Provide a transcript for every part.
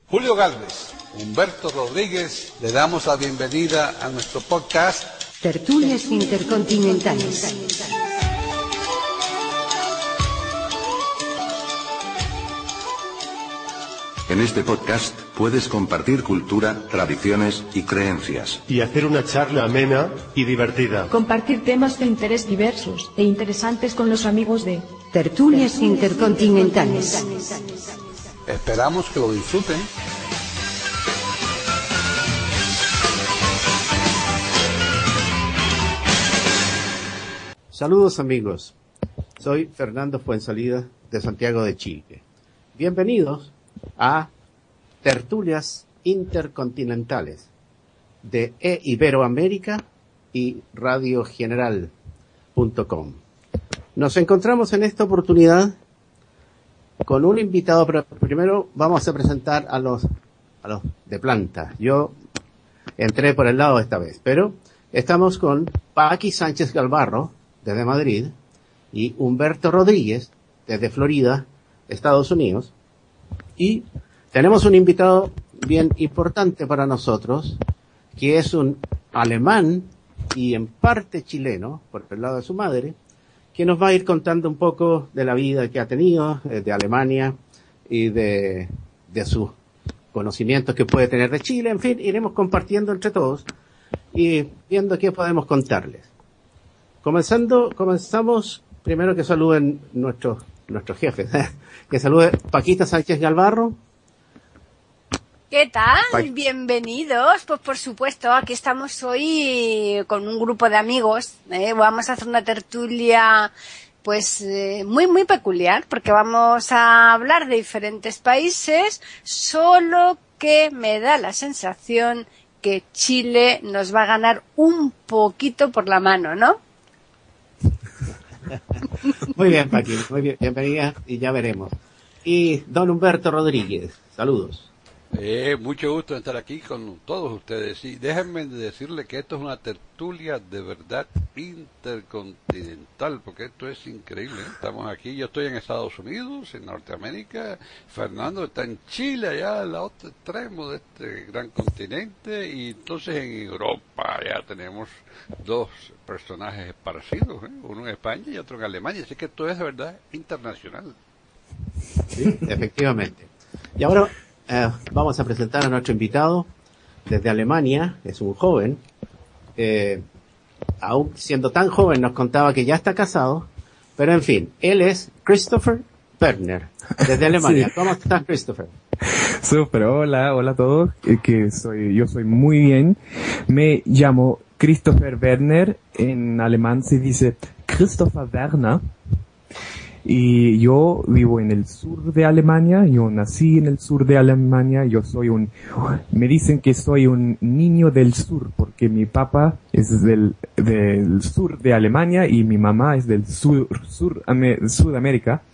Julio Gálvez, Humberto Rodríguez, le damos la bienvenida a nuestro podcast Tertulias Intercontinentales. En este podcast puedes compartir cultura, tradiciones y creencias. Y hacer una charla amena y divertida. Compartir temas de interés diversos e interesantes con los amigos de Tertulias Intercontinentales. Esperamos que lo disfruten. Saludos amigos, soy Fernando Fuenzalida de Santiago de Chile. Bienvenidos a Tertulias Intercontinentales de Iberoamérica y radiogeneral.com. Nos encontramos en esta oportunidad con un invitado, pero primero vamos a presentar a los de planta. Yo entré por el lado esta vez, pero estamos con Paqui Sánchez Galvarro desde Madrid y Humberto Rodríguez desde Florida, Estados Unidos. Y tenemos un invitado bien importante para nosotros, que es un alemán y en parte chileno, por el lado de su madre, que nos va a ir contando un poco de la vida que ha tenido, de Alemania y de sus conocimientos que puede tener de Chile. En fin, iremos compartiendo entre todos y viendo qué podemos contarles. Comenzamos primero que saluden nuestros jefes. Que salude Paquita Sánchez Galvarro. ¿Qué tal? Bienvenidos. Pues por supuesto, aquí estamos hoy con un grupo de amigos. Vamos a hacer una tertulia pues muy peculiar, porque vamos a hablar de diferentes países, solo que me da la sensación que Chile nos va a ganar un poquito por la mano, ¿no? Muy bien, Paqui, muy bien, bienvenida y ya veremos. Y don Humberto Rodríguez, saludos. Mucho gusto en estar aquí con todos ustedes. Y déjenme decirle que esto es una tertulia de verdad intercontinental, porque esto es increíble. Estamos aquí, yo estoy en Estados Unidos, en Norteamérica, Fernando está en Chile, allá al otro extremo de este gran continente, y entonces en Europa ya tenemos dos personajes parecidos, uno en España y otro en Alemania, así que esto es de verdad internacional. Sí, efectivamente. Y ahora vamos a presentar a nuestro invitado desde Alemania. Es un joven, aún siendo tan joven nos contaba que ya está casado, pero en fin, él es Christopher Werner, desde Alemania. Sí. ¿Cómo estás, Christopher? Súper, hola a todos, yo soy muy bien, me llamo Christopher Werner, en alemán se dice Christopher Werner, y yo vivo en el sur de Alemania, yo nací en el sur de Alemania, me dicen que soy un niño del sur, porque mi papá es del sur de Alemania y mi mamá es del Sudamérica.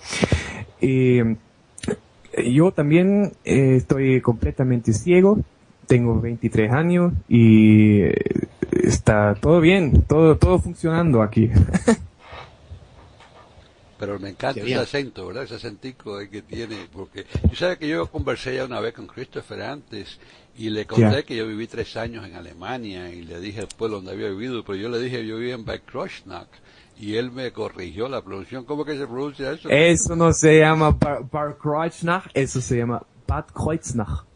Yo también estoy completamente ciego, tengo 23 años y está todo bien, todo funcionando aquí. Pero me encanta ese acento, ¿verdad? Ese acentico que tiene, porque tú sabes que yo conversé ya una vez con Christopher antes y le conté que yo viví 3 años en Alemania y le dije el pueblo donde había vivido, pero yo le dije yo vivía en Bad Kreuznach y él me corrigió la pronunciación. ¿Cómo que se pronuncia eso? Eso no se llama Bad Kreuznach, eso se llama Bad Kreuznach.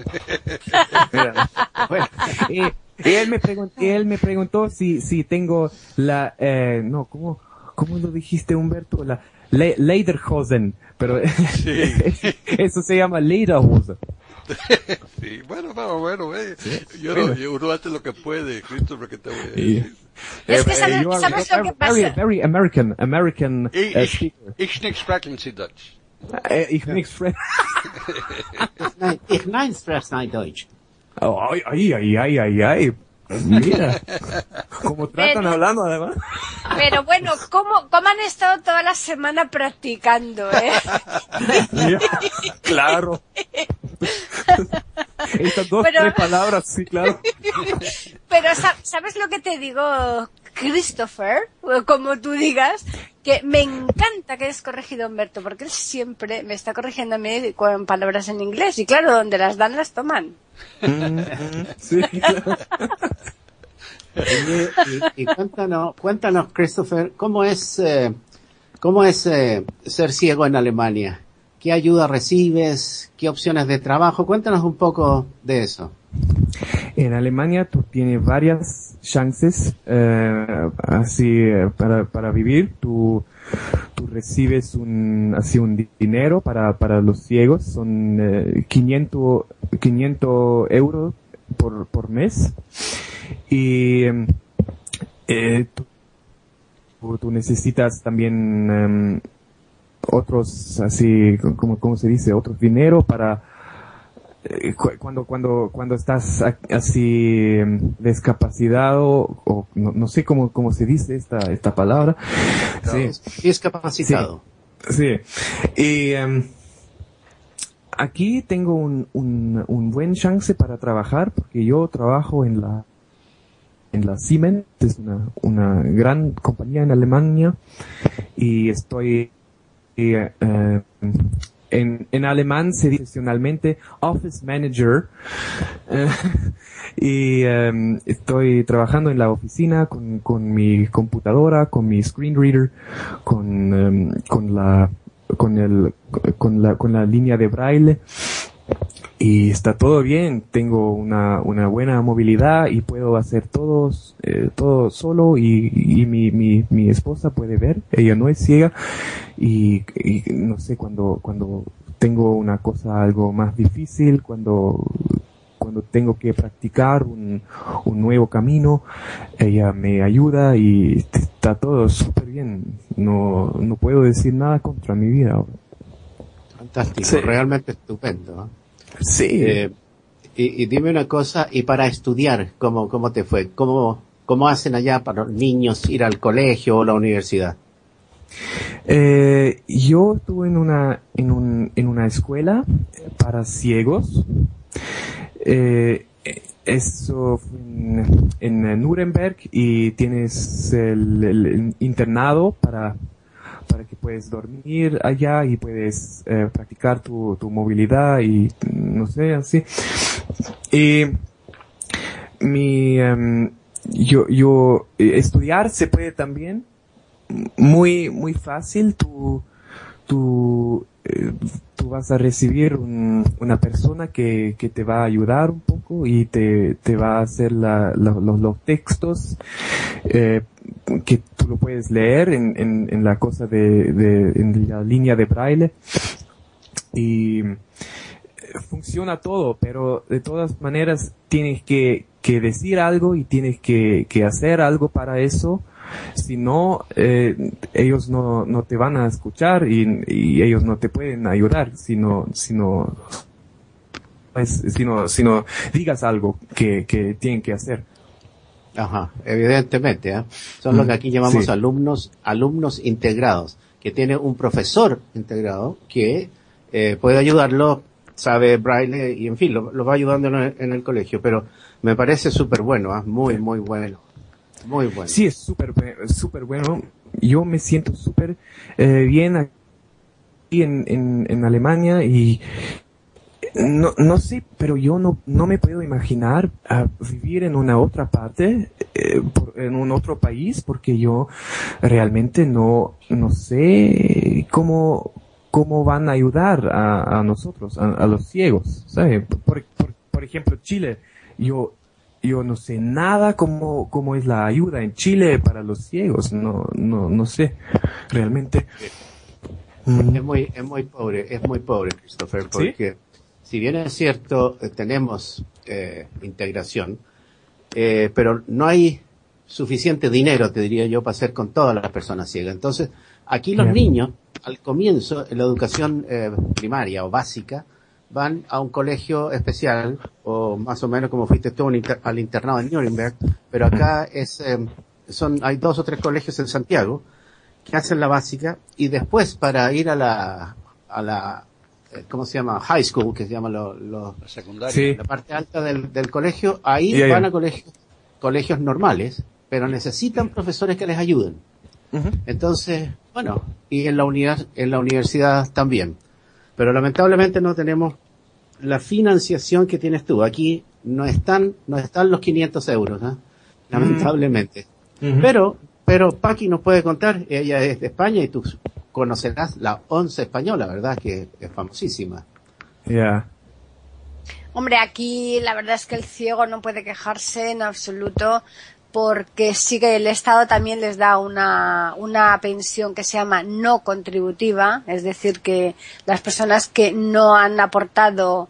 Bueno, y él me preguntó si tengo la ¿Cómo lo dijiste, Humberto? La Lederhosen, pero sí. Eso se llama Lederhose. Sí, bueno, uno hace lo que puede, Cristo, porque te voy a decir. Es que sabes lo que pasa. Very American speaker. Ich nicht sprechen Sie Deutsch. Ich nicht sprechen. Ich nein sprechen Deutsch. Ay. Mira, como tratan hablando además. Pero bueno, ¿cómo han estado toda la semana practicando, Mira, claro. Estas tres palabras, sí, claro. Pero, ¿sabes lo que te digo, Christopher? Como tú digas, que me encanta que hayas corregido a Humberto, porque él siempre me está corrigiendo a mí con palabras en inglés, y claro, donde las dan las toman. Sí, claro. Y cuéntanos, Christopher, ¿cómo es ser ciego en Alemania? ¿Qué ayuda recibes? ¿Qué opciones de trabajo? Cuéntanos un poco de eso. En Alemania tú tienes varias chances para vivir. Tú recibes un dinero para los ciegos, son 500 euros por mes, y tú necesitas también otros, así como se dice, otros dinero para cuando estás así discapacitado, o no sé cómo se dice esta palabra. Sí. Discapacitado. Sí. Y aquí tengo un buen chance para trabajar, porque yo trabajo en la Siemens, es una gran compañía en Alemania, y estoy en alemán se dice tradicionalmente Office Manager, y estoy trabajando en la oficina con mi computadora, con mi screen reader, con la línea de braille, y está todo bien. Tengo una buena movilidad y puedo hacer todo solo, y mi esposa puede ver, ella no es ciega, y no sé, cuando tengo una cosa algo más difícil, cuando tengo que practicar un nuevo camino, ella me ayuda, y está todo súper bien. No puedo decir nada contra mi vida ahora. Fantástico, Sí. Realmente estupendo, ¿no? Sí. Y dime una cosa, y para estudiar, ¿cómo te fue? ¿Cómo hacen allá para los niños ir al colegio o la universidad? Yo estuve en una escuela para ciegos. Eso fue en Nuremberg, y tienes el internado para que puedes dormir allá y puedes practicar tu movilidad, y no sé, así. Y yo estudiar se puede también muy muy fácil. Tú vas a recibir una persona que te va a ayudar un poco, y te va a hacer los textos, que tú lo puedes leer en la cosa en la línea de braille, y funciona todo, pero de todas maneras tienes que decir algo, y tienes que hacer algo para eso. Si no, ellos no te van a escuchar, y ellos no te pueden ayudar si no digas algo que tienen que hacer. Ajá, evidentemente, ¿eh? Son lo que aquí llamamos Sí. alumnos integrados, que tiene un profesor integrado que puede ayudarlo, sabe braille, y en fin, lo va ayudando en el colegio, pero me parece súper bueno, ¿eh? Muy bueno. Muy bueno. Sí, es súper bueno. Yo me siento súper bien aquí en Alemania, y no sé, pero yo no me puedo imaginar vivir en una otra parte, en un otro país, porque yo realmente no sé cómo van a ayudar a nosotros, a los ciegos, ¿sabes? Por ejemplo, Chile, yo no sé nada cómo es la ayuda en Chile para los ciegos, no sé, realmente. Es muy pobre, Christopher, porque si bien es cierto, tenemos integración, pero no hay suficiente dinero, te diría yo, para hacer con todas las personas ciegas. Entonces, aquí los niños, al comienzo, en la educación primaria o básica, van a un colegio especial, o más o menos como fuiste tú al internado de Nuremberg, pero acá hay 2 o 3 colegios en Santiago que hacen la básica, y después para ir a la ¿cómo se llama? High school, que se llama La secundaria. Sí. la parte alta del colegio, ahí Ya, ya. van a colegios normales, pero necesitan profesores que les ayuden. Ujú. Entonces, Bueno, y en la universidad también. Pero lamentablemente no tenemos la financiación que tienes tú. Aquí no están los 500 euros, ¿eh? Lamentablemente. Pero Paqui nos puede contar, ella es de España y tú conocerás la ONCE española, ¿verdad? Que es famosísima. Ya. Hombre, aquí la verdad es que el ciego no puede quejarse en absoluto, porque sí que el Estado también les da una pensión que se llama no contributiva, es decir, que las personas que no han aportado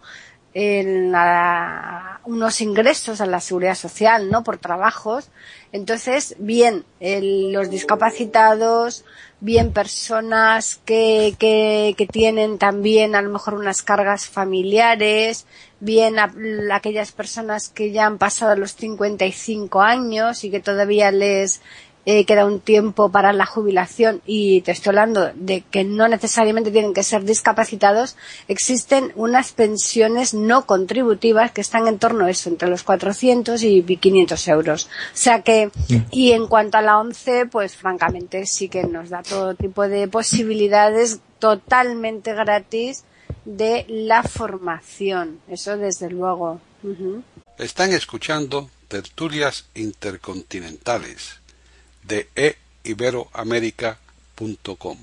unos ingresos a la seguridad social, ¿no? Por trabajos. Entonces, bien, los discapacitados, bien personas que tienen también a lo mejor unas cargas familiares, bien aquellas personas que ya han pasado los 55 años y que todavía les queda un tiempo para la jubilación, y te estoy hablando de que no necesariamente tienen que ser discapacitados. Existen unas pensiones no contributivas que están en torno a eso, entre los 400 y 500 euros. O sea que, y en cuanto a la ONCE, pues francamente sí que nos da todo tipo de posibilidades totalmente gratis de la formación. Eso desde luego. Están escuchando Tertulias Intercontinentales de eiberoamerica.com.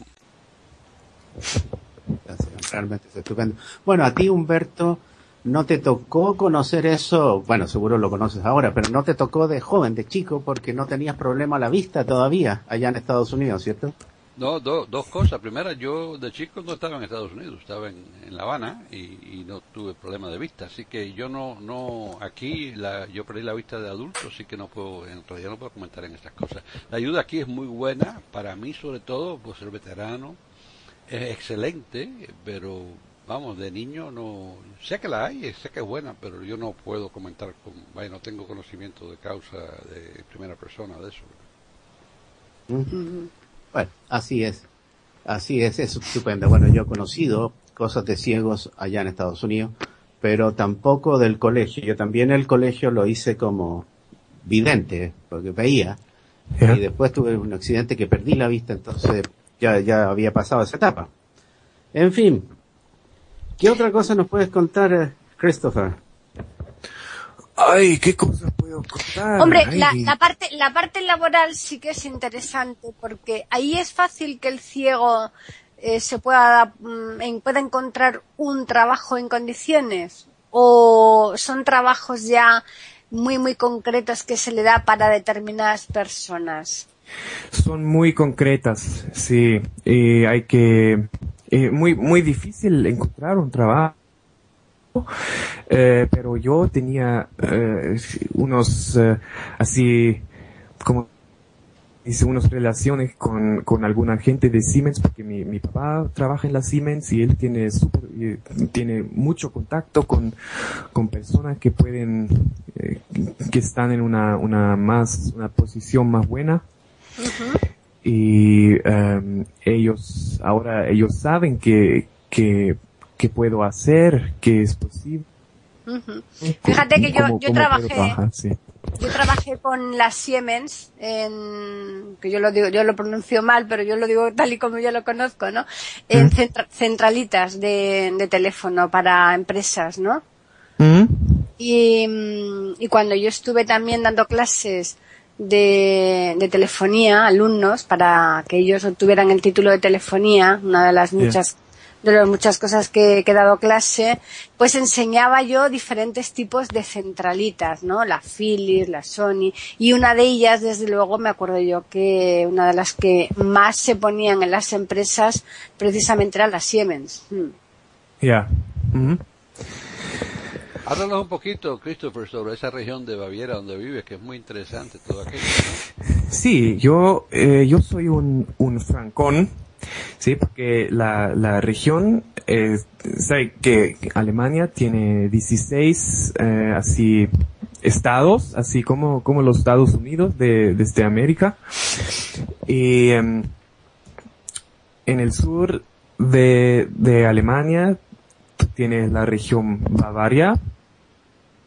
Realmente es estupendo. Bueno, a ti, Humberto, no te tocó conocer eso, bueno, seguro lo conoces ahora, pero no te tocó de joven, de chico, porque no tenías problema a la vista todavía allá en Estados Unidos, ¿cierto? No, dos cosas. Primera, yo de chico no estaba en Estados Unidos, estaba en La Habana y no tuve problema de vista, así que yo aquí yo perdí la vista de adulto, así que en realidad no puedo comentar en estas cosas. La ayuda aquí es muy buena, para mí sobre todo, por ser veterano, es excelente, pero vamos, de niño no, sé que la hay, sé que es buena, pero yo no puedo comentar no tengo conocimiento de causa de primera persona de eso. Bueno, así es estupendo. Bueno, yo he conocido cosas de ciegos allá en Estados Unidos, pero tampoco del colegio. Yo también el colegio lo hice como vidente, porque veía, y después tuve un accidente que perdí la vista, entonces ya había pasado esa etapa. En fin, ¿qué otra cosa nos puedes contar, Christopher? Ay, ¿qué cosas puedo contar? Hombre, la parte laboral sí que es interesante, porque ahí es fácil que el ciego pueda encontrar un trabajo en condiciones, o son trabajos ya muy muy concretos que se le da para determinadas personas. Son muy concretas, sí. Hay que muy difícil encontrar un trabajo. Pero yo tenía unos así como hice unas relaciones con alguna gente de Siemens, porque mi papá trabaja en la Siemens y él tiene mucho contacto con personas que pueden que están en una posición más buena. Y ellos saben que puedo hacer, que es posible. Fíjate que yo trabajé sí. Yo trabajé con la Siemens que yo lo pronuncio mal, pero yo lo digo tal y como yo lo conozco, ¿no? En centralitas de teléfono para empresas, ¿no? Y cuando yo estuve también dando clases de telefonía a alumnos para que ellos obtuvieran el título de telefonía, una de las muchas cosas que he dado clase, pues enseñaba yo diferentes tipos de centralitas, ¿no? La Philips, la Sony, y una de ellas, desde luego, me acuerdo yo que una de las que más se ponían en las empresas precisamente era la Siemens. Ya. Háblanos un poquito, Christopher, sobre esa región de Baviera donde vives, que es muy interesante todo aquello, ¿no? Sí, yo soy un francón. Sí, porque la región, sabe que Alemania tiene 16 así estados, así como los Estados Unidos desde América. Y en el sur de Alemania tienes la región Bavaria,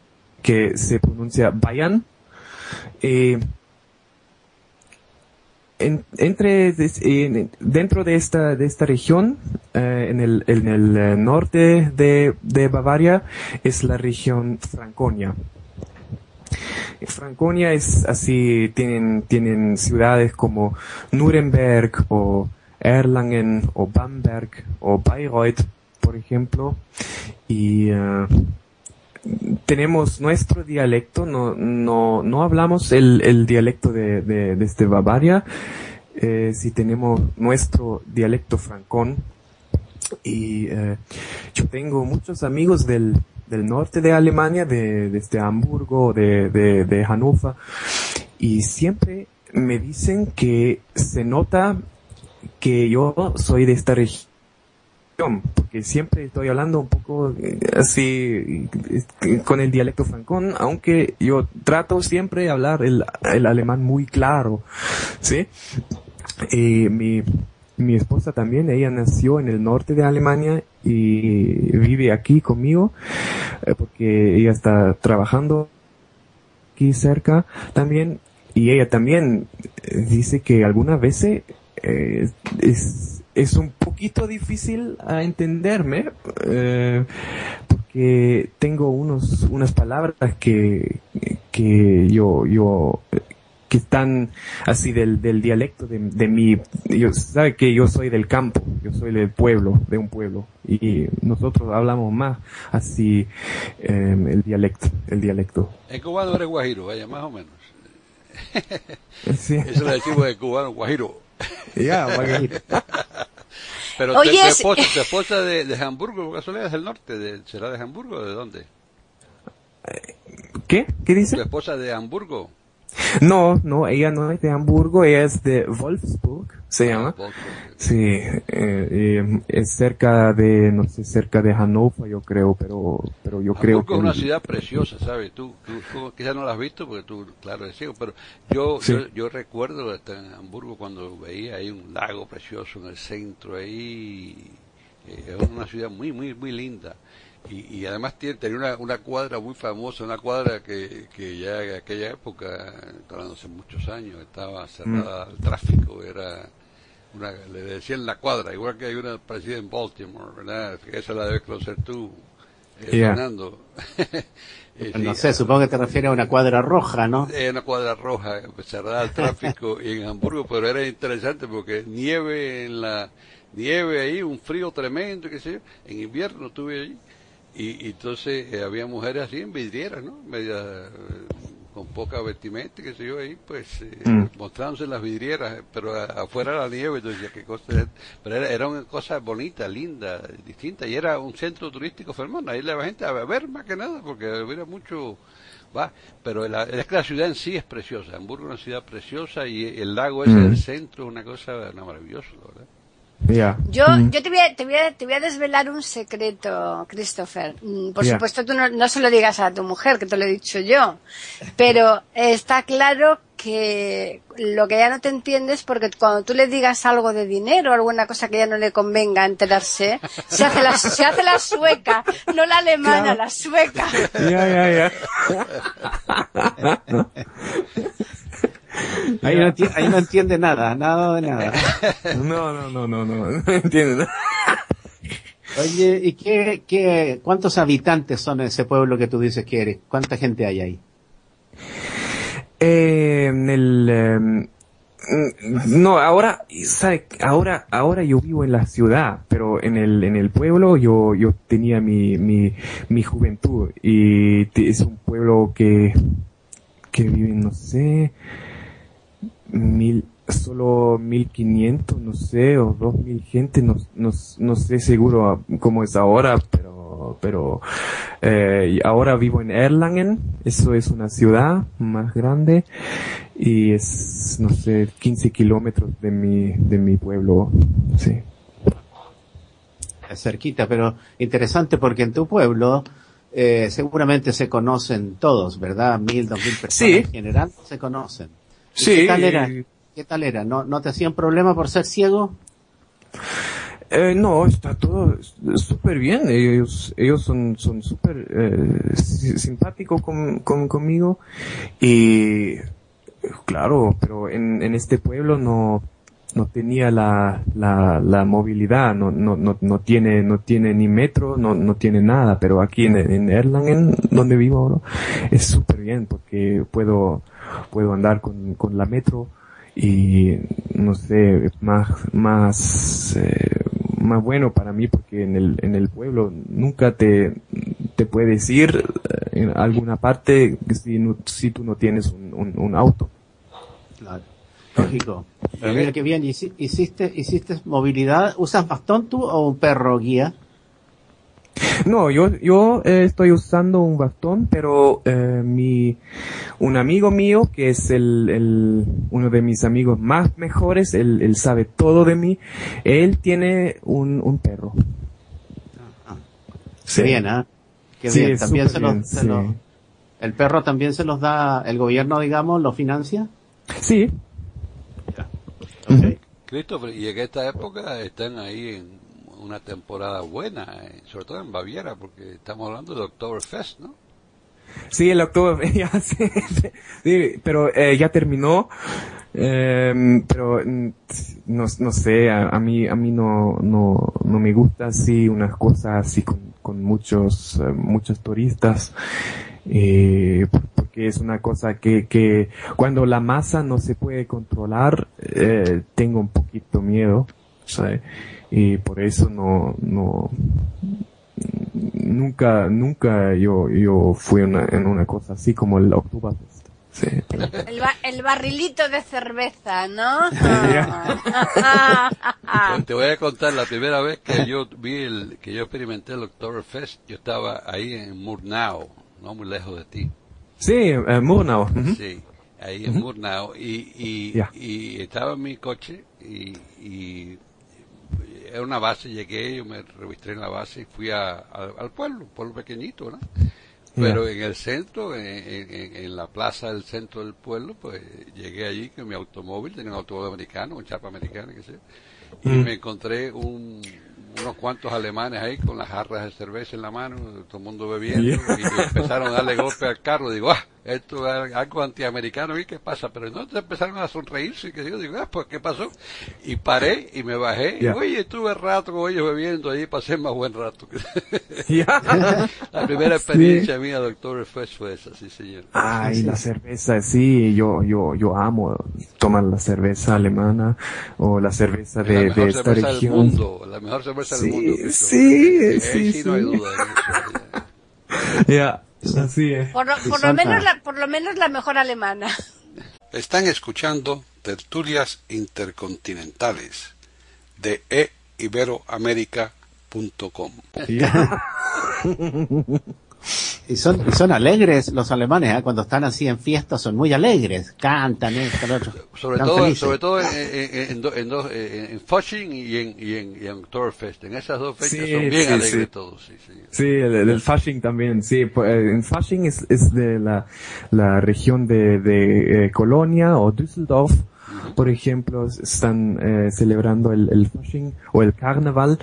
que se pronuncia Bayern. dentro de esta región, en el norte de Bavaria, es la región Franconia. Franconia es así, tienen ciudades como Nuremberg o Erlangen o Bamberg o Bayreuth, por ejemplo, y tenemos nuestro dialecto, no hablamos el dialecto de Bavaria, sí tenemos nuestro dialecto francón, y yo tengo muchos amigos del norte de Alemania, desde Hamburgo, de Hannover, y siempre me dicen que se nota que yo soy de esta región, porque siempre estoy hablando un poco así con el dialecto francón, aunque yo trato siempre de hablar el alemán muy claro, ¿sí? Mi esposa también, ella nació en el norte de Alemania y vive aquí conmigo, porque ella está trabajando aquí cerca también, y ella también dice que algunas veces es un poquito difícil a entenderme, porque tengo unas palabras que yo que están así del dialecto de mi, sabe que yo soy del campo, yo soy del pueblo, de un pueblo, y nosotros hablamos más así el dialecto. En cubano eres guajiro, vaya, más o menos. Sí. Eso le decimos de cubano, guajiro. Ya, guajiro. Pero Oye, tu esposa de Hamburgo, por casualidad, es del norte, ¿será de Hamburgo o de dónde? ¿Qué dice? ¿Tu esposa de Hamburgo? No, ella no es de Hamburgo, ella es de Wolfsburg, se llama. Sí, es cerca de Hannover, yo creo, pero yo creo que... Hamburgo es una ciudad preciosa, ¿sabes? Tú quizás no la has visto porque tú, claro, eres ciego, pero yo recuerdo en Hamburgo cuando veía ahí un lago precioso en el centro, ahí es una ciudad muy, muy, muy linda. Y además tenía una cuadra muy famosa, una cuadra que ya en aquella época, hace muchos años, estaba cerrada al tráfico, le decían la cuadra, igual que hay una parecida en Baltimore, ¿verdad? Esa la debes conocer tú, Fernando. No sé, supongo que te refieres a una cuadra roja, ¿no? Una cuadra roja, cerrada al tráfico, y en Hamburgo, pero era interesante porque nieve ahí, un frío tremendo, qué sé yo, en invierno estuve allí. Y entonces había mujeres así en vidrieras, ¿no? Con poca vestimenta, qué sé yo, ahí pues mostrándose en las vidrieras, pero afuera la nieve, entonces qué cosa es. Pero era una cosa bonita, linda, distinta, y era un centro turístico fermón, ahí la gente a ver más que nada, porque hubiera mucho... pero es que la ciudad en sí es preciosa, Hamburgo es una ciudad preciosa, y el lago ese del centro es una cosa maravillosa, la verdad. Yeah. Yo te voy a desvelar un secreto, Christopher. Por supuesto, tú no se lo digas a tu mujer, que te lo he dicho yo. Pero está claro que lo que ella no te entiende es porque cuando tú le digas algo de dinero, alguna cosa que ella no le convenga enterarse, se hace la sueca, no la alemana, claro. La sueca. Ya. Ahí no entiende nada de nada. No entiende nada. Oye, ¿y cuántos habitantes son en ese pueblo que tú dices que eres? ¿Cuánta gente hay ahí? No, ahora, ¿sabe? Ahora yo vivo en la ciudad, pero en el pueblo yo tenía mi juventud, y es un pueblo que vive, no sé, solo 1500, no sé, o 2000 gente, no sé seguro cómo es ahora, pero ahora vivo en Erlangen, eso es una ciudad más grande, y es, no sé, 15 kilómetros de mi pueblo, sí. Es cerquita, pero interesante porque en tu pueblo seguramente se conocen todos, ¿verdad? 1000, 2000 personas sí. En general se conocen. Sí. ¿Qué tal era? ¿No te hacían problema por ser ciego? No, está todo súper bien. Ellos son súper simpáticos conmigo, y Claro, pero en este pueblo no tenía la movilidad, no tiene ni metro, no tiene nada, pero aquí en Erlangen, donde vivo ahora, es súper bien porque puedo andar con la metro y no sé, más bueno para mí porque en el pueblo nunca te puedes ir en alguna parte si tú no tienes un auto. Claro. Lógico. Pero mira qué bien, hiciste movilidad. ¿Usas bastón tú o un perro guía? No, yo estoy usando un bastón, pero un amigo mío, que es uno de mis amigos más mejores, él sabe todo de mí, él tiene un perro. Sí. Qué bien, ¿eh? Qué sí, bien. También ¿el perro también se los da el gobierno, digamos, lo financia? Sí. Okay. Christopher, y en esta época están ahí en una temporada buena, sobre todo en Baviera, porque estamos hablando del Oktoberfest, ¿no? Sí, el Oktoberfest, ya, sí, pero ya terminó, pero no sé, a mí no me gusta así unas cosas así con muchos turistas. Porque es una cosa que cuando la masa no se puede controlar, tengo un poquito miedo, ¿sabes? Y por eso nunca yo fui en una cosa así como el Oktoberfest. Sí. El barrilito de cerveza, ¿no? Te voy a contar la primera vez que yo experimenté el Oktoberfest. Yo estaba ahí en Murnau, no muy lejos de ti. Sí, Murnau. Uh-huh. Sí, ahí en Murnau. Y estaba en mi coche y era una base, llegué, yo me registré en la base y fui al pueblo, un pueblo pequeñito, ¿no? Pero en el centro, en la plaza del centro del pueblo, pues llegué allí con mi automóvil, tenía un automóvil americano, un chapa americano, qué sé yo, y me encontré unos cuantos alemanes ahí con las jarras de cerveza en la mano, todo el mundo bebiendo, y empezaron a darle golpe al carro. Digo, esto es algo antiamericano, ¿y qué pasa? Pero no, empezaron a sonreírse, que yo digo, pues, ¿qué pasó? Y paré y me bajé, y oye, estuve rato con ellos bebiendo allí, pasé más buen rato. La primera experiencia mía, doctor, fue esa, sí, señor. Ay, la cerveza, sí, yo amo tomar la cerveza alemana, o la cerveza de esta región. La mejor cerveza del mundo. Sí, no hay duda de eso. Así es. Por lo menos la mejor alemana. Están escuchando Tertulias Intercontinentales de eiberoamerica.com. Y son alegres los alemanes, ¿eh? Cuando están así en fiestas son muy alegres, cantan esto, lo otro. Sobre todo en Fasching y en Oktoberfest, en esas dos fechas son bien alegres todos. Sí, el Fasching también, sí. En Fasching es de la región de Colonia o Düsseldorf. Por ejemplo, están celebrando el Fasching o el Carnaval.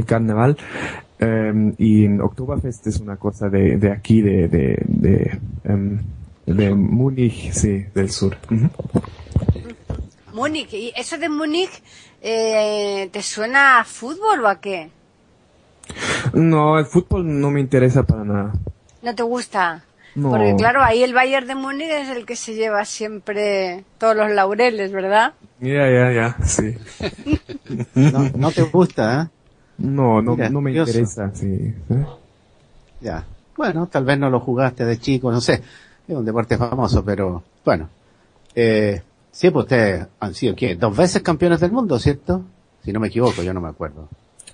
Y en Oktoberfest es una cosa de aquí, de Múnich, sí, del sur. Uh-huh. Múnich, ¿y eso de Múnich te suena a fútbol o a qué? No, el fútbol no me interesa para nada. ¿No te gusta? No. Porque claro, ahí el Bayern de Múnich es el que se lleva siempre todos los laureles, ¿verdad? Ya, sí. No te gusta, ¿eh? No Mira, me interesa, sí. Ya. Bueno, tal vez no lo jugaste de chico, no sé. Es un deporte famoso, pero bueno. Sí, pues ustedes han sido, ¿qué? 2 veces campeones del mundo, ¿cierto? Si no me equivoco, yo no me acuerdo.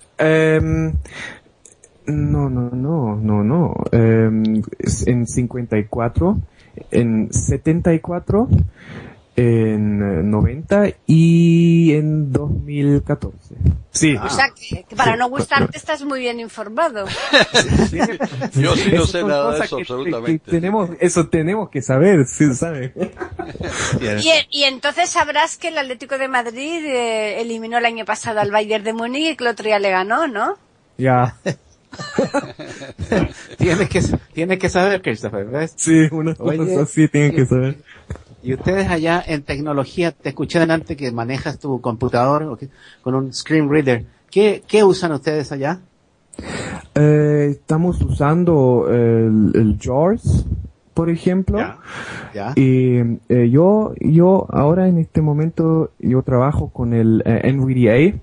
No. En 54, en 74, en 90 y en 2014. Sí. O sea, que para no gustarte estás muy bien informado. Yo sí no sé nada de eso, absolutamente. Tenemos que saber, sí, ¿sabes? Y entonces sabrás que el Atlético de Madrid eliminó el año pasado al Bayern de Múnich y que el otro día le ganó, ¿no? Ya. Tienes que saber, Christopher, ¿ves? Sí, unas cosas así tienes que saber. Y ustedes allá en tecnología, te escuché delante que manejas tu computador con un screen reader. ¿Qué usan ustedes allá? Estamos usando el JAWS, por ejemplo. Ya. Y yo ahora en este momento yo trabajo con el NVDA.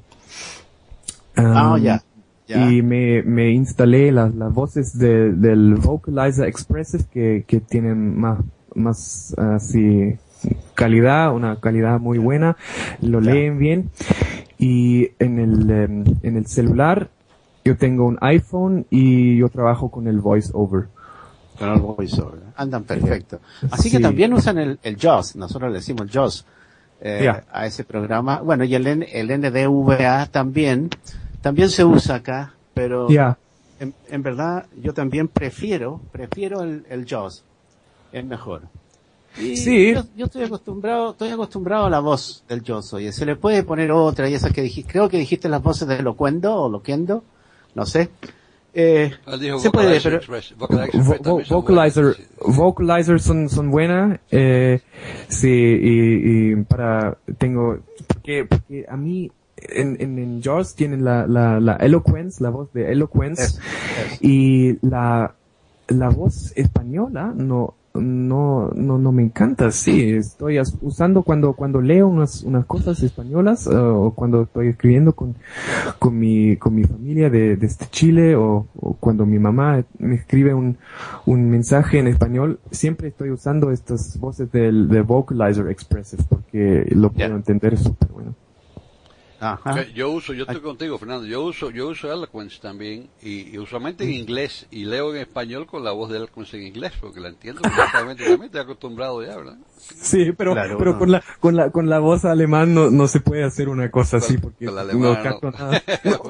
Ya. Y me instalé las voces del Vocalizer Expressive que tienen más así una calidad muy buena, leen bien. Y en el celular yo tengo un iPhone y yo trabajo con el VoiceOver. Con el VoiceOver. Andan perfecto. Así que también usan el JAWS, nosotros le decimos JAWS a ese programa. Bueno, y el NDVA también se usa acá, pero en verdad yo también prefiero el JAWS. Es mejor. Y yo estoy acostumbrado a la voz del JAWS. Oye, se le puede poner otra y esas que dijiste, creo que dijiste las voces de Loquendo o Loquendo, no sé. Se puede, pero Vocalizer son buenas. Porque a mí en JAWS tienen la Eloquence, la voz de Eloquence, y la voz española no me encanta. Sí, estoy usando cuando leo unas cosas españolas, o cuando estoy escribiendo con mi familia desde Chile, o cuando mi mamá me escribe un mensaje en español, siempre estoy usando estas voces de Vocalizer Expressive porque lo puedo entender súper bueno. Ajá. Yo estoy contigo, Fernando. Yo uso Eloquence también, y usualmente en inglés, y leo en español con la voz de Eloquence en inglés, porque la entiendo perfectamente. También estoy acostumbrado ya, ¿verdad? Sí, pero con la voz alemán no se puede hacer una cosa así, porque no capto nada.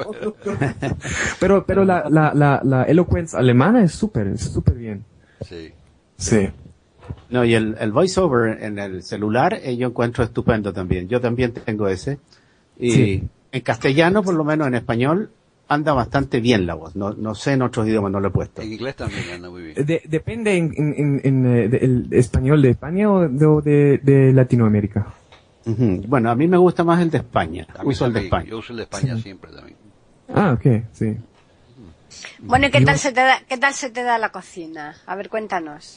Pero la Eloquence alemana es súper bien. Sí. No, y el voiceover en el celular yo encuentro estupendo también. Yo también tengo ese. Y en castellano, por lo menos en español, anda bastante bien la voz. No sé en otros idiomas, no lo he puesto. En inglés también anda muy bien. Depende el español de España o de Latinoamérica. Bueno, a mí me gusta más el de España. Uso el de España. Yo uso el de España siempre también. Ok, sí. Bueno, ¿y qué tal se te da la cocina? A ver, cuéntanos.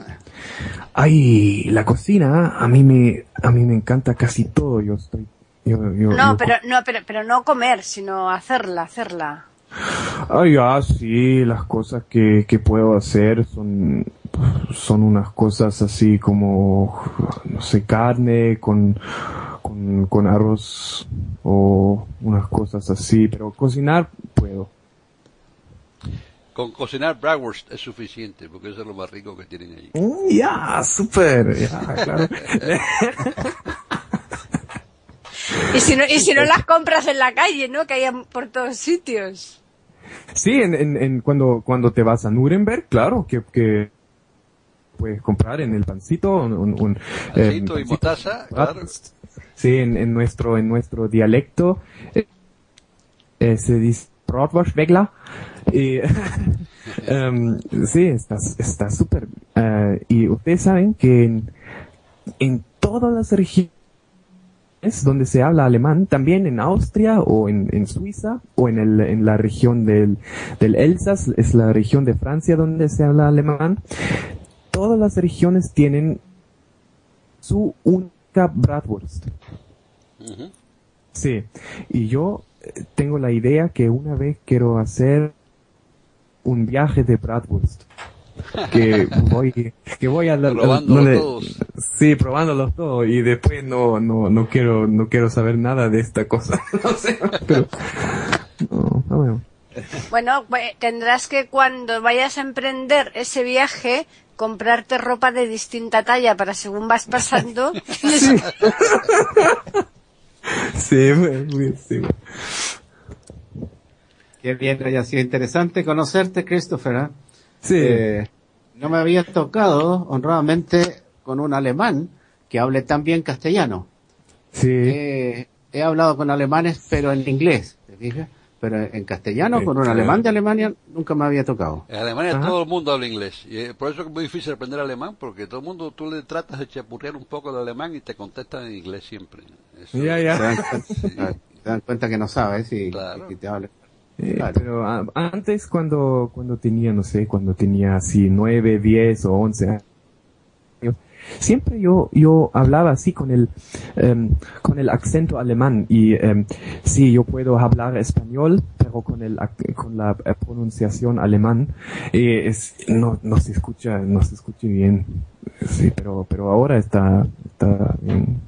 Ay, la cocina, a mí me encanta casi todo. Pero no comer, sino hacerla. Sí, las cosas que puedo hacer son unas cosas así como, no sé, carne con arroz o unas cosas así, pero cocinar puedo. Con cocinar bratwurst es suficiente, porque eso es lo más rico que tienen allí. Súper, claro. Y si no las compras en la calle, ¿no? Que hay por todos sitios. Sí, cuando te vas a Nuremberg, claro, que puedes comprar en el pancito pancito y mostaza, claro. Sí, en nuestro dialecto se dice Bratwurstwägler. Sí, está súper. Y ustedes saben que en todas las regiones donde se habla alemán, también en Austria o en Suiza o en la región del Elsass, es la región de Francia donde se habla alemán, todas las regiones tienen su única bratwurst. Sí, y yo tengo la idea que una vez quiero hacer un viaje de bratwurst. Que voy a probándolos todos. Sí, probándolos todos, y después no quiero saber nada de esta cosa. No sé, pero bueno. Bueno, tendrás que cuando vayas a emprender ese viaje comprarte ropa de distinta talla para según vas pasando. Sí, muy sí. Qué bien, haya sido interesante conocerte, Christopher, ¿eh? Sí. No me había tocado, honradamente, con un alemán que hable tan bien castellano. Sí. He hablado con alemanes, pero en inglés, ¿te fijas? pero en castellano con un alemán de Alemania nunca me había tocado. En Alemania todo el mundo habla inglés, y por eso es muy difícil aprender alemán, porque todo el mundo, tú le tratas de chapurrear un poco el alemán y te contestan en inglés siempre. Eso, Se dan cuenta que no sabes y te hablan. Claro. Pero antes cuando tenía, no sé, cuando tenía así 9, 10 o 11 años, siempre yo hablaba así con el acento alemán y sí, yo puedo hablar español, pero con la pronunciación alemán no se escucha bien. Sí, pero ahora está bien.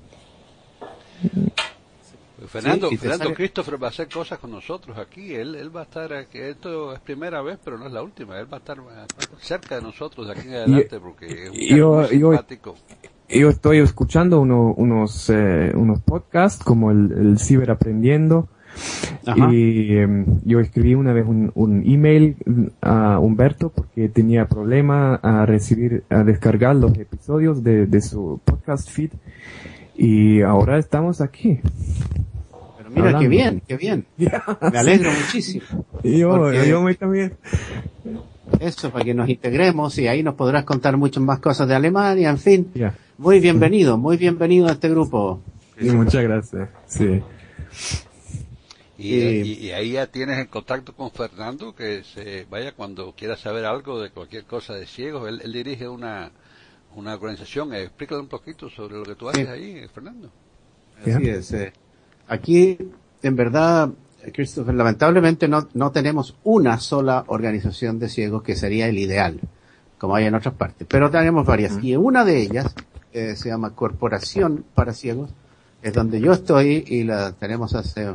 Fernando Christopher va a hacer cosas con nosotros aquí. Él va a estar aquí. Esto es primera vez, pero no es la última. Él va a estar cerca de nosotros de aquí en adelante porque es muy simpático. Yo estoy escuchando unos podcasts como el Ciberaprendiendo. Y yo escribí una vez un email a Humberto porque tenía problema a descargar los episodios de su podcast feed. Y ahora estamos aquí. Mira, hablando. Qué bien. Me alegro muchísimo. Yo me también. Eso, para que nos integremos y ahí nos podrás contar muchas más cosas de Alemania, en fin. Muy bienvenido a este grupo. Sí, muchas gracias. Sí. Y ahí ya tienes en contacto con Fernando, que se vaya cuando quiera saber algo de cualquier cosa de ciegos. Él dirige una organización. Explícale un poquito sobre lo que tú haces ahí, Fernando. Así es. Aquí, en verdad, Christopher, lamentablemente no tenemos una sola organización de ciegos que sería el ideal, como hay en otras partes, pero tenemos varias. Y una de ellas se llama Corporación para Ciegos, es donde yo estoy y la tenemos hace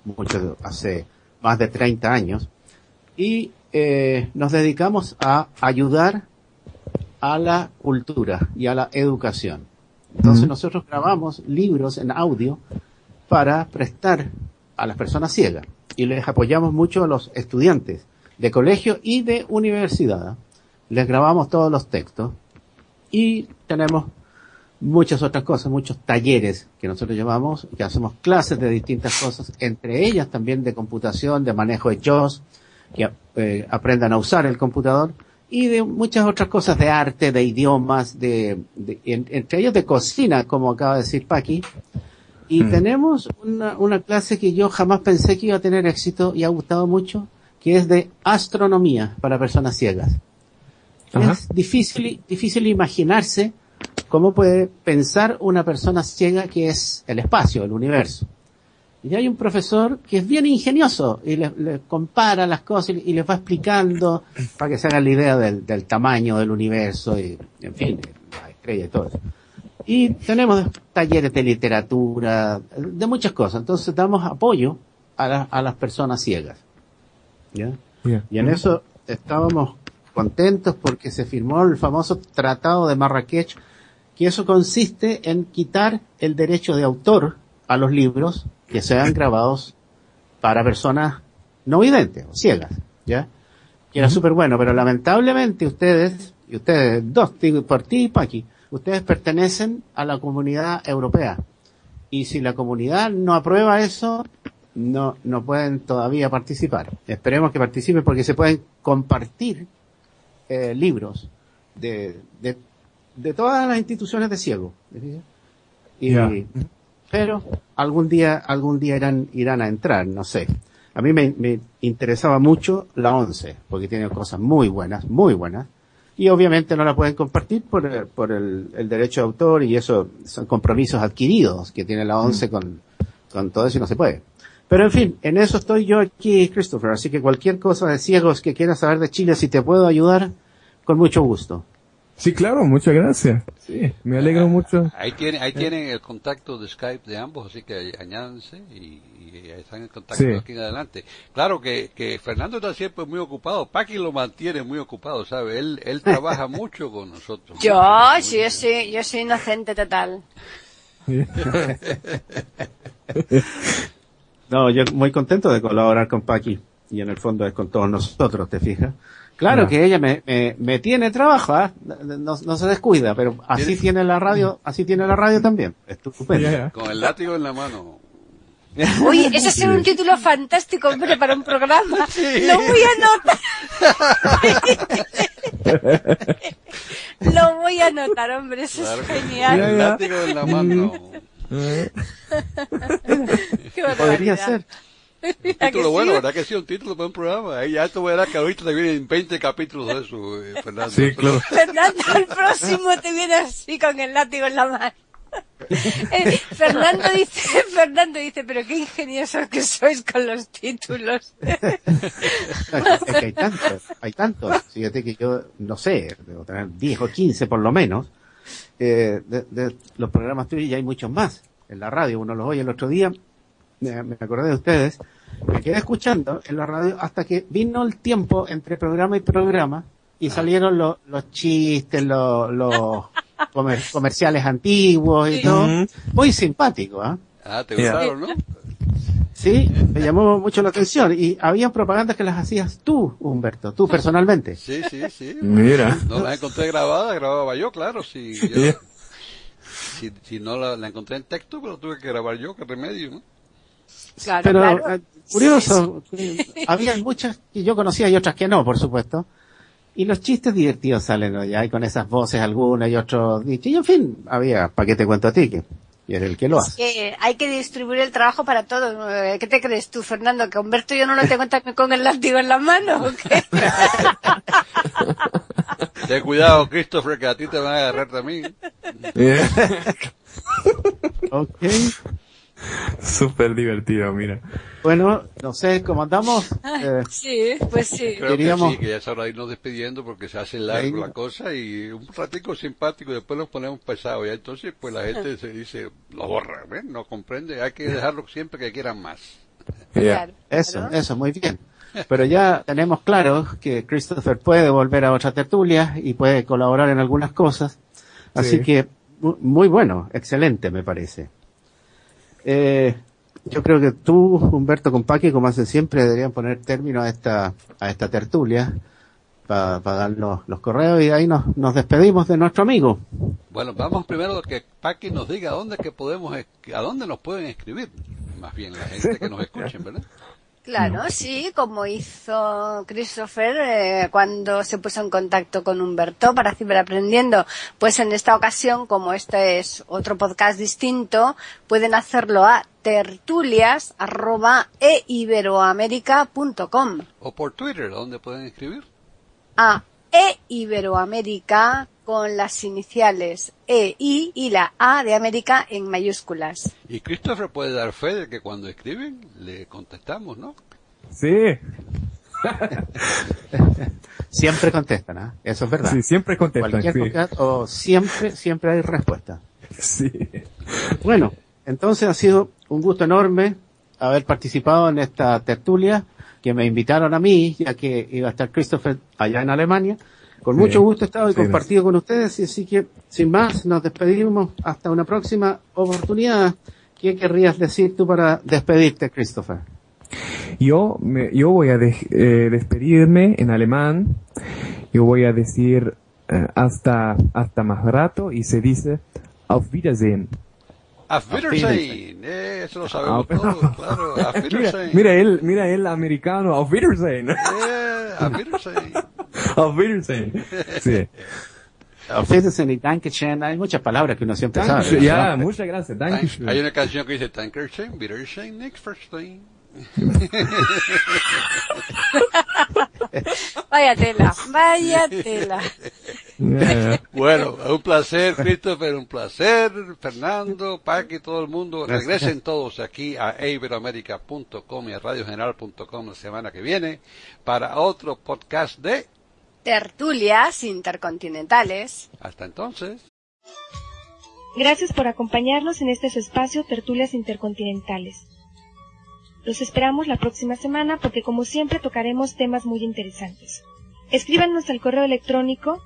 más de 30 años. Y nos dedicamos a ayudar a la cultura y a la educación. Entonces nosotros grabamos libros en audio para prestar a las personas ciegas y les apoyamos mucho a los estudiantes de colegio y de universidad. Les grabamos todos los textos y tenemos muchas otras cosas, muchos talleres que nosotros llevamos, que hacemos clases de distintas cosas, entre ellas también de computación, de manejo de JAWS, que aprendan a usar el computador, y de muchas otras cosas de arte, de idiomas, entre ellos de cocina, como acaba de decir Paqui. Y tenemos una clase que yo jamás pensé que iba a tener éxito y ha gustado mucho, que es de astronomía para personas ciegas. Es difícil imaginarse cómo puede pensar una persona ciega que es el espacio, el universo. Y hay un profesor que es bien ingenioso y le compara las cosas y les va explicando para que se hagan la idea del tamaño del universo y, en fin, las estrellas y todo eso. Y tenemos talleres de literatura, de muchas cosas. Entonces damos apoyo a las personas ciegas. ¿Ya? Y en eso estábamos contentos porque se firmó el famoso Tratado de Marrakech, que eso consiste en quitar el derecho de autor a los libros que sean grabados para personas no videntes o ciegas, ¿ya? Que era súper bueno, pero lamentablemente ustedes dos, por ti y Paqui, ustedes pertenecen a la Comunidad Europea. Y si la comunidad no aprueba eso, no pueden todavía participar. Esperemos que participen porque se pueden compartir libros de todas las instituciones de ciegos. Pero algún día irán a entrar, no sé. A mí me interesaba mucho la 11, porque tiene cosas muy buenas, y obviamente no la pueden compartir por el derecho de autor, y eso son compromisos adquiridos que tiene la 11 con todo eso y no se puede. Pero en fin, en eso estoy yo aquí, Christopher, así que cualquier cosa de ciegos que quieras saber de Chile, si te puedo ayudar, con mucho gusto. Sí, claro, muchas gracias. Sí, me alegro mucho. Ahí tienen el contacto de Skype de ambos, así que añádense y están en contacto aquí en adelante. Claro que Fernando está siempre muy ocupado, Paqui lo mantiene muy ocupado, ¿sabe? Él trabaja mucho con nosotros. Yo soy inocente total. No, yo muy contento de colaborar con Paqui y en el fondo es con todos nosotros, ¿te fijas? Claro que ella me tiene trabajo, no se descuida, pero así tiene la radio también. Estupendo. Con el látigo en la mano. Oye, ese sería un título fantástico, hombre, para un programa. Sí. Lo voy a anotar. Lo voy a anotar, hombre, eso Claro es que sí. genial. El látigo en la mano. Qué barbaridad. Podría ser. Un ¿A que título sí? bueno, ¿verdad que sí? Un título para un programa. Ahí ya tú verás que ahorita te vienen 20 capítulos de eso, Fernando. Sí, claro. Fernando, el próximo te viene así con el látigo en la mano. Fernando dice, pero qué ingeniosos que sois con los títulos. Es que hay tantos. Fíjate que yo, no sé, debo tener 10 o 15 por lo menos, de los programas tuyos, y hay muchos más. En la radio, uno los oye el otro día, me acordé de ustedes, me quedé escuchando en la radio hasta que vino el tiempo entre programa y programa, y salieron los chistes, los comerciales antiguos y todo. Muy simpático, ¿ah? Ah, te gustaron, ¿no? Sí, me llamó mucho la atención. Y había propagandas que las hacías tú, Humberto, tú personalmente. Sí, sí, sí. Mira. No las encontré grabadas, grababa yo, claro. Si no la encontré en texto, pero tuve que grabar yo, qué remedio, ¿no? Claro, Pero claro. curioso, había muchas que yo conocía y otras que no, por supuesto. Y los chistes divertidos salen, ¿no? Ya, y con esas voces algunas y otros dichos. Y en fin, había, ¿para qué te cuento a ti? Que eres el que lo hace. Que hay que distribuir el trabajo para todos. ¿Qué te crees tú, Fernando? ¿Que Humberto yo no lo tengo también con el látigo en la mano o qué? Ten cuidado, Christopher, que a ti te van a agarrar también. Ok. Súper divertido, mira. Bueno, no sé cómo andamos. Sí, pues sí. Creo Diríamos- que sí, que ya es hora de irnos despidiendo porque se hace largo Venga. la cosa y un ratico simpático y después nos ponemos pesados. Y entonces pues la gente se dice, lo borra, ¿ves? No comprende, hay que dejarlo siempre que quieran más. Claro, Eso, claro. eso, muy bien. Pero ya tenemos claro que Christopher puede volver a otra tertulia y puede colaborar en algunas cosas. Así Sí. que, muy bueno, excelente me parece. Yo creo que tú, Humberto, con Paqui, como hacen siempre, deberían poner término a esta tertulia para dar los correos y de ahí nos despedimos de nuestro amigo. Bueno, vamos primero a que Paqui nos diga a dónde nos pueden escribir. Más bien la gente que nos escuchen, ¿verdad? Claro, sí, como hizo Christopher cuando se puso en contacto con Humberto para Ciberaprendiendo. Pues en esta ocasión, como este es otro podcast distinto, pueden hacerlo a tertulias@eiberoamerica.com. O por Twitter, ¿a dónde pueden escribir? A Iberoamérica con las iniciales EI y la A de América en mayúsculas. Y Christopher puede dar fe de que cuando escriben le contestamos, ¿no? Sí, Siempre contestan, ¿ah? Eso es verdad. sí, siempre contestan. Cualquier Sí. podcast, o siempre hay respuesta. Sí. Bueno, entonces ha sido un gusto enorme haber participado en esta tertulia que me invitaron a mí, ya que iba a estar Christopher allá en Alemania. Con Sí. mucho gusto he estado y Sí, compartido con ustedes, y así que, sin más, nos despedimos hasta una próxima oportunidad. ¿Qué querrías decir tú para despedirte, Christopher? Yo voy a despedirme en alemán. Yo voy a decir hasta más rato, y se dice Auf Wiedersehen. Auf Wiedersehen. Eso lo sabemos Ah, todos, claro. Auf Wiedersehen. Mira el americano. Auf Wiedersehen. Auf Wiedersehen. Auf Wiedersehen. Sí. Auf Wiedersehen y Dankeschön. Hay muchas palabras que uno siempre sabe. Dankeschön. ¿verdad? Ya, muchas gracias. Dankeschön. Hay una canción que dice Dankeschön, Wiedersehen, nichts verstehen. Vaya tela, vaya tela. Ya. Bueno, un placer, Christopher, un placer, Fernando, Paqui, todo el mundo. Gracias. Regresen todos aquí a iberoamerica.com y a radiogeneral.com la semana que viene para otro podcast de... Tertulias intercontinentales. Hasta entonces. Gracias por acompañarnos en este su espacio Tertulias Intercontinentales. Los esperamos la próxima semana porque como siempre tocaremos temas muy interesantes. Escríbanos al correo electrónico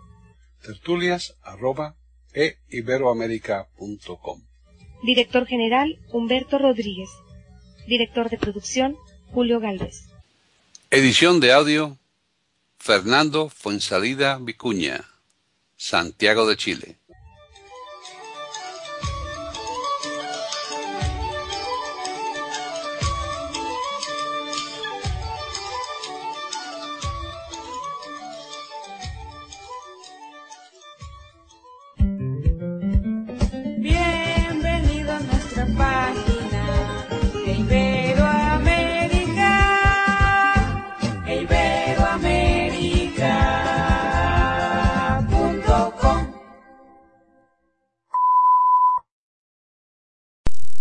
tertulias@iberoamerica.com. Director General Humberto Rodríguez. Director de Producción Julio Gálvez. Edición de audio Fernando Fuensalida Vicuña, Santiago de Chile.